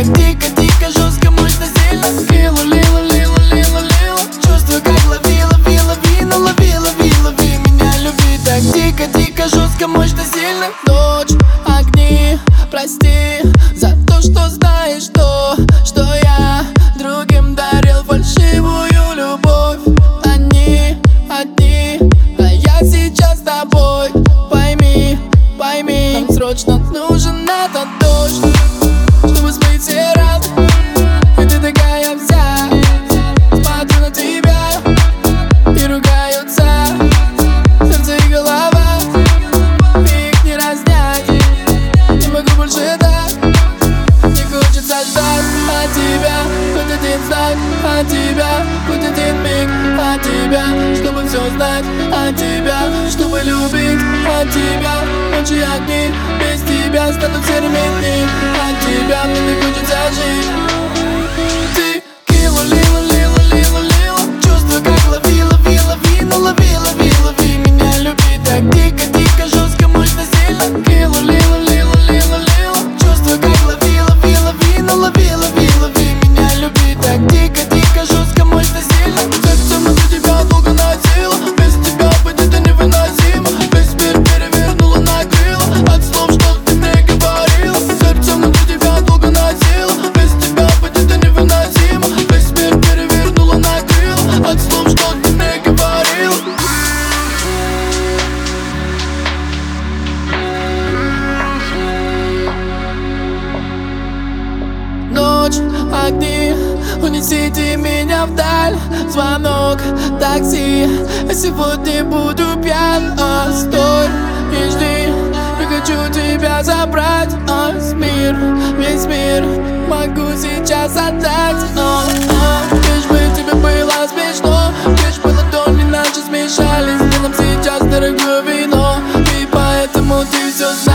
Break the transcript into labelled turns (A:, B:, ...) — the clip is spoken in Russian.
A: так дико, жестко, мощно, сильно. Лила, чувствую, как лови, но лови меня, люби так дико, жестко, мощно, сильно. Ночь, огни, прости за то, что знаешь то, что я другим дарил фальшивую любовь. Они одни, а я сейчас с тобой. Пойми, нам срочно нужен этот дождь, чтобы смыть все раны. И ты такая вся, смотрю на тебя и ругаются сердце и голова. Их не разнять, не могу больше так. Не хочется ждать от тебя хоть один знак, от тебя хоть один миг, от тебя, чтобы все знать, от тебя, чтобы любить, от тебя. Ночи огни, без тебя станут серыми дни, от тебя мне не хочется жить. Ты лила, чувствую, как лови, но лови меня, люби так дико, жестко, мощно, сильно. Лила, чувствую, как лови, но лови меня, люби так дико, жестко, мощно, сильно. Сердце внутри тебя долго носило, без тебя быть это невыносимо. Весь мир перевернула, накрыла от слов, что ты мне говорила. Сердце внутри тебя долго носило, без тебя быть это невыносимо. Весь мир перевернула, накрыла от слов, что ты мне говорила. Ночь, огни, унесите меня вдаль. Звонок, такси, я сегодня буду пьян. Стой и жди, я хочу тебя забрать. Весь мир могу сейчас отдать. Лишь бы тебе было смешно, лишь бы ладони наши смешались. Сделаем сейчас дорогое вино, и поэтому ты все знаешь.